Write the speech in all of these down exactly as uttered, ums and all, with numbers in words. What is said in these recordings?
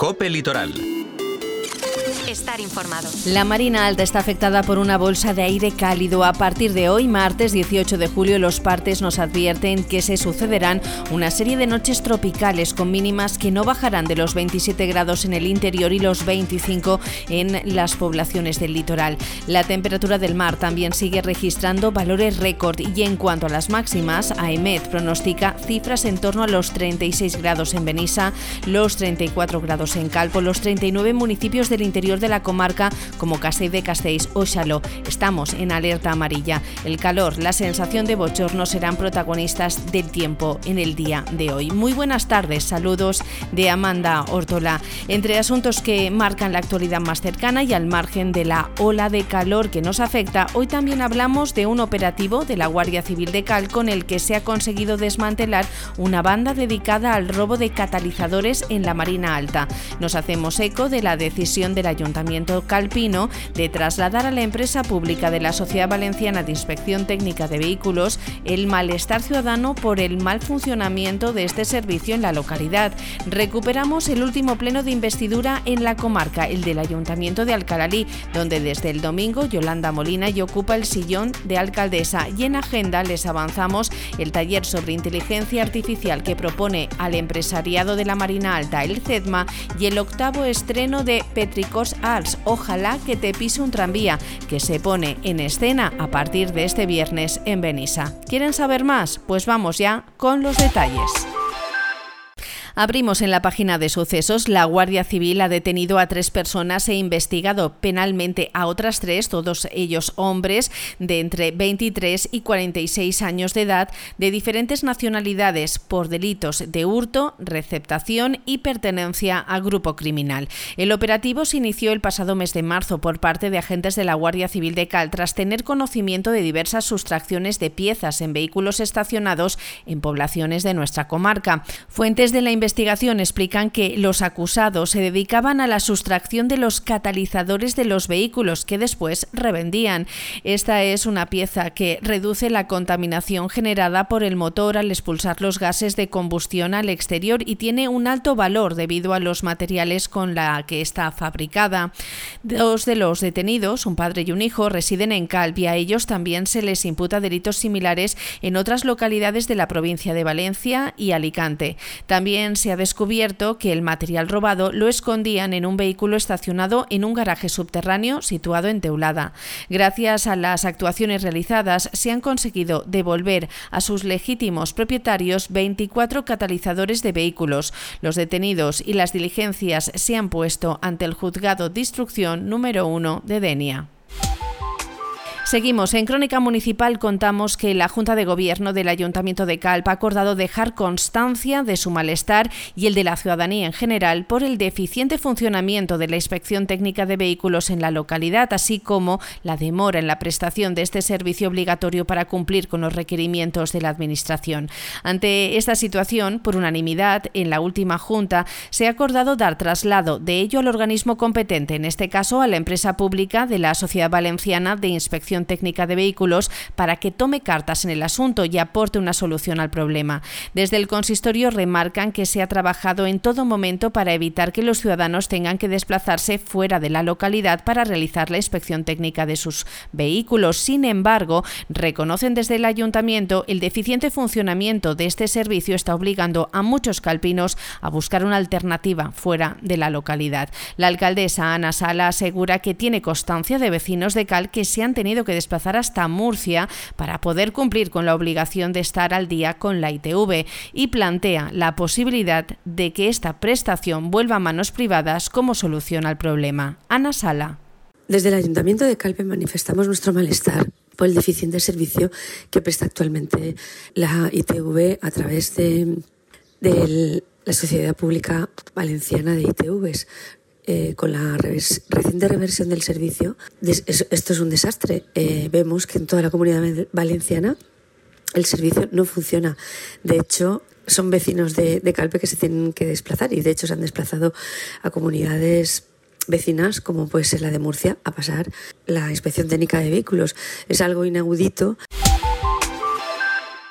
COPE Litoral. Estar informado. La Marina Alta está afectada por una bolsa de aire cálido. A partir de hoy, martes dieciocho de julio, los partes nos advierten que se sucederán una serie de noches tropicales con mínimas que no bajarán de los veintisiete grados en el interior y los veinticinco en las poblaciones del litoral. La temperatura del mar también sigue registrando valores récord y en cuanto a las máximas, AEMET pronostica cifras en torno a los treinta y seis grados en Benissa, los treinta y cuatro grados en Calpo, los treinta y nueve municipios del interior de la comarca como Castell de Castells o Xaló. Estamos en alerta amarilla. El calor, la sensación de bochorno serán protagonistas del tiempo en el día de hoy. Muy buenas tardes, saludos de Amanda Ortola. Entre asuntos que marcan la actualidad más cercana y al margen de la ola de calor que nos afecta, hoy también hablamos de un operativo de la Guardia Civil de Cal con el que se ha conseguido desmantelar una banda dedicada al robo de catalizadores en la Marina Alta. Nos hacemos eco de la decisión del Ayuntamiento calpino de trasladar a la empresa pública de la Sociedad Valenciana de Inspección Técnica de Vehículos el malestar ciudadano por el mal funcionamiento de este servicio en la localidad. Recuperamos el último pleno de investidura en la comarca, el del Ayuntamiento de Alcalalí, donde desde el domingo Yolanda Molina y ocupa el sillón de alcaldesa, y en agenda les avanzamos el taller sobre inteligencia artificial que propone al empresariado de la Marina Alta, el CEDMA, y el octavo estreno de Petricors Arts, Ojalá que te pise un tranvía, que se pone en escena a partir de este viernes en Benissa. ¿Quieren saber más? Pues vamos ya con los detalles. Abrimos en la página de sucesos. La Guardia Civil ha detenido a tres personas e investigado penalmente a otras tres, todos ellos hombres de entre veintitrés y cuarenta y seis años de edad, de diferentes nacionalidades, por delitos de hurto, receptación y pertenencia a grupo criminal. El operativo se inició el pasado mes de marzo por parte de agentes de la Guardia Civil de Cal tras tener conocimiento de diversas sustracciones de piezas en vehículos estacionados en poblaciones de nuestra comarca. Fuentes de la investigación investigación explican que los acusados se dedicaban a la sustracción de los catalizadores de los vehículos que después revendían. Esta es una pieza que reduce la contaminación generada por el motor al expulsar los gases de combustión al exterior y tiene un alto valor debido a los materiales con la que está fabricada. Dos de los detenidos, un padre y un hijo, residen en Calp y a ellos también se les imputa delitos similares en otras localidades de la provincia de Valencia y Alicante. También se ha descubierto que el material robado lo escondían en un vehículo estacionado en un garaje subterráneo situado en Teulada. Gracias a las actuaciones realizadas, se han conseguido devolver a sus legítimos propietarios veinticuatro catalizadores de vehículos. Los detenidos y las diligencias se han puesto ante el Juzgado de Instrucción número uno de Denia. Seguimos. En Crónica Municipal contamos que la Junta de Gobierno del Ayuntamiento de Calp ha acordado dejar constancia de su malestar y el de la ciudadanía en general por el deficiente funcionamiento de la Inspección Técnica de Vehículos en la localidad, así como la demora en la prestación de este servicio obligatorio para cumplir con los requerimientos de la Administración. Ante esta situación, por unanimidad, en la última Junta se ha acordado dar traslado de ello al organismo competente, en este caso a la empresa pública de la Sociedad Valenciana de Inspección Técnica de Vehículos, para que tome cartas en el asunto y aporte una solución al problema. Desde el consistorio remarcan que se ha trabajado en todo momento para evitar que los ciudadanos tengan que desplazarse fuera de la localidad para realizar la inspección técnica de sus vehículos. Sin embargo, reconocen desde el ayuntamiento el deficiente funcionamiento de este servicio está obligando a muchos calpinos a buscar una alternativa fuera de la localidad. La alcaldesa Ana Sala asegura que tiene constancia de vecinos de Cal que se han tenido que desplazar hasta Murcia para poder cumplir con la obligación de estar al día con la I T V y plantea la posibilidad de que esta prestación vuelva a manos privadas como solución al problema. Ana Sala. Desde el Ayuntamiento de Calpe manifestamos nuestro malestar por el deficiente servicio que presta actualmente la I T V a través de, de la Sociedad Pública Valenciana de I T Vs. Eh, con la reves- reciente reversión del servicio, des- es- esto es un desastre. Eh, vemos que en toda la Comunidad Valenciana el servicio no funciona. De hecho, son vecinos de, de Calpe que se tienen que desplazar y de hecho se han desplazado a comunidades vecinas, como puede ser la de Murcia, a pasar la inspección técnica de vehículos. Es algo inaudito.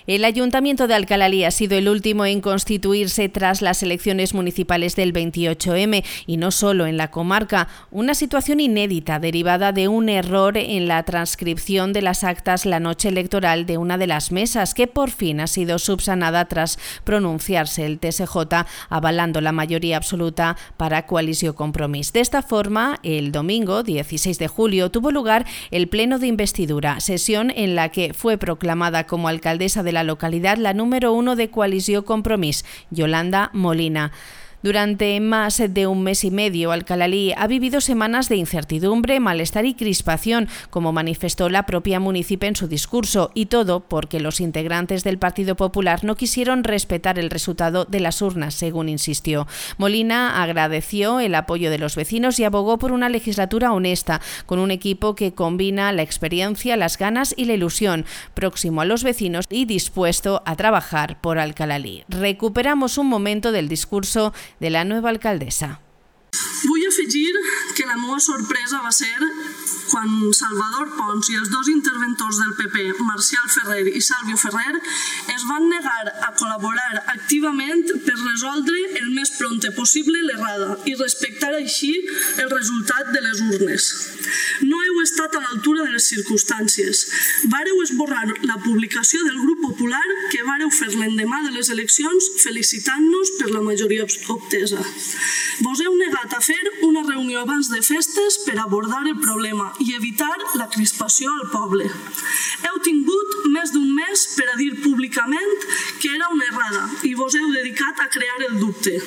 El Ayuntamiento de Alcalalí ha sido el último en constituirse tras las elecciones municipales del veintiocho eme y no solo en la comarca, una situación inédita derivada de un error en la transcripción de las actas la noche electoral de una de las mesas que por fin ha sido subsanada tras pronunciarse el te ese jota avalando la mayoría absoluta para Coalició Compromís. De esta forma, el domingo dieciséis de julio tuvo lugar el pleno de investidura, sesión en la que fue proclamada como alcaldesa de la localidad la número uno de Coalició Compromís, Yolanda Molina. Durante más de un mes y medio, Alcalalí ha vivido semanas de incertidumbre, malestar y crispación, como manifestó la propia municipia en su discurso, y todo porque los integrantes del Partido Popular no quisieron respetar el resultado de las urnas, según insistió. Molina agradeció el apoyo de los vecinos y abogó por una legislatura honesta, con un equipo que combina la experiencia, las ganas y la ilusión, próximo a los vecinos y dispuesto a trabajar por Alcalalí. Recuperamos un momento del discurso de la nueva alcaldesa. Vull afegir que la meva sorpresa va ser quan Salvador Pons i els dos interventors del pe pe, Marcial Ferrer i Sàlvio Ferrer, es van negar a col·laborar activament per resoldre el més prompte possible l'errada i respectar així el resultat de les urnes. No heu estat a l'altura de les circumstàncies. Vareu esborrar la publicació del grup popular que vareu fer l'endemà de les eleccions felicitant-nos per la majoria obtesa. Vos heu negat a fer una reunió abans de festes per abordar el problema i evitar la crispació al poble. Heu tingut més d'un mes per a dir públicament que era una errada i vos heu dedicat a crear el dubte.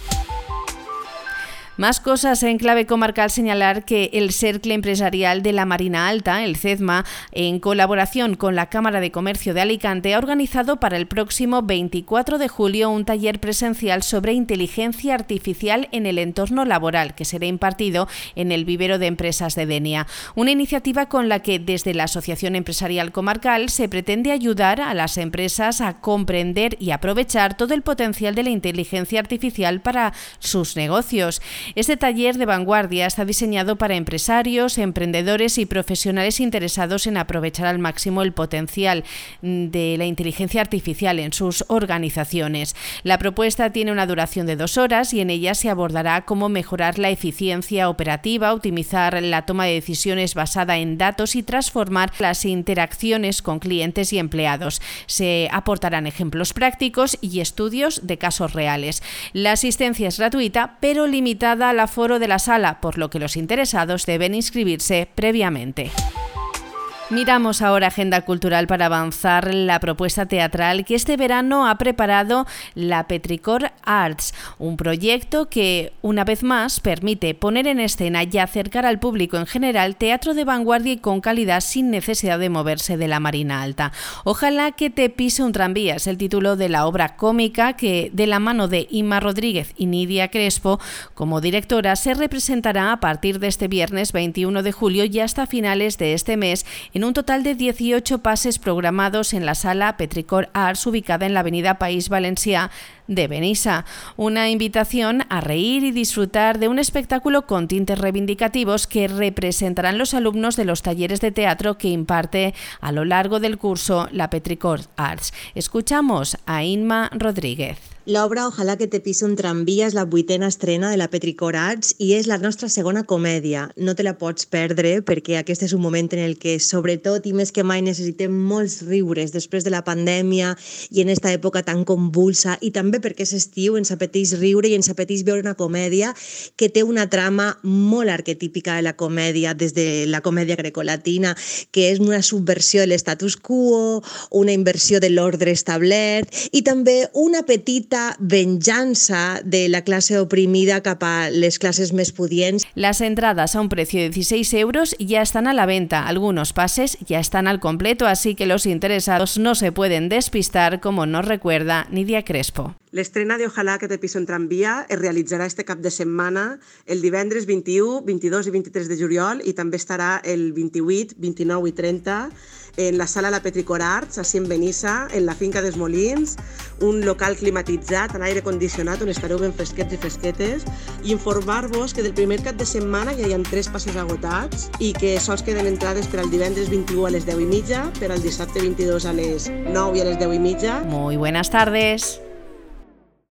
Más cosas en clave comarcal. Señalar que el Cercle Empresarial de la Marina Alta, el CEDMA, en colaboración con la Cámara de Comercio de Alicante, ha organizado para el próximo veinticuatro de julio un taller presencial sobre inteligencia artificial en el entorno laboral, que será impartido en el vivero de empresas de Denia. Una iniciativa con la que desde la Asociación Empresarial Comarcal se pretende ayudar a las empresas a comprender y aprovechar todo el potencial de la inteligencia artificial para sus negocios. Este taller de vanguardia está diseñado para empresarios, emprendedores y profesionales interesados en aprovechar al máximo el potencial de la inteligencia artificial en sus organizaciones. La propuesta tiene una duración de dos horas y en ella se abordará cómo mejorar la eficiencia operativa, optimizar la toma de decisiones basada en datos y transformar las interacciones con clientes y empleados. Se aportarán ejemplos prácticos y estudios de casos reales. La asistencia es gratuita, pero limitada al aforo de la sala, por lo que los interesados deben inscribirse previamente. Miramos ahora agenda cultural para avanzar la propuesta teatral que este verano ha preparado la Petrichor Arts, un proyecto que, una vez más, permite poner en escena y acercar al público en general teatro de vanguardia y con calidad sin necesidad de moverse de la Marina Alta. Ojalá que te pise un tranvía es el título de la obra cómica que, de la mano de Inma Rodríguez y Nidia Crespo, como directora, se representará a partir de este viernes veintiuno de julio y hasta finales de este mes en un total de dieciocho pases programados en la sala Petrichor Arts, ubicada en la avenida País Valencià de Benissa. Una invitación a reír y disfrutar de un espectáculo con tintes reivindicativos que representarán los alumnos de los talleres de teatro que imparte a lo largo del curso la Petrichor Arts. Escuchamos a Inma Rodríguez. L'obra Ojalà que te pise un tramvia és la vuitena estrena de la Petrichor Arts i és la nostra segona comèdia. No te la pots perdre perquè aquest és un moment en el que, sobretot i més que mai, necessitem molts riures després de la pandèmia i en esta època tan convulsa, i també perquè és estiu, ens apeteix riure i ens apeteix veure una comèdia que té una trama molt arquetípica de la comèdia, des de la comèdia grecolatina, que és una subversió de l'estatus quo, una inversió de l'ordre establert i també una petita venjanza de la clase oprimida cap a les clases més pudients. Las entradas a un precio de dieciséis euros ya están a la venta. Algunos pases ya están al completo, así que los interesados no se pueden despistar, como nos recuerda Nidia Crespo. L'estrena de Ojalà que te pise un tramvia es realitzarà este cap de setmana el divendres vint-i-u, vint-i-dos i vint-i-tres de juliol i també estarà el vint-i-vuit, vint-i-nou i trenta en la sala La Petricor Arts, així en Benissa, en la finca dels Molins, un local climatitzat, amb aire condicionat, on estareu ben fresquets i fresquetes, i informar-vos que del primer cap de setmana ja hi ha tres passos agotats i que sols queden entrades per al divendres vint-i-u a les deu i mitja, per al dissabte vint-i-dos a les nou i a les deu i mitja. Muy buenas tardes.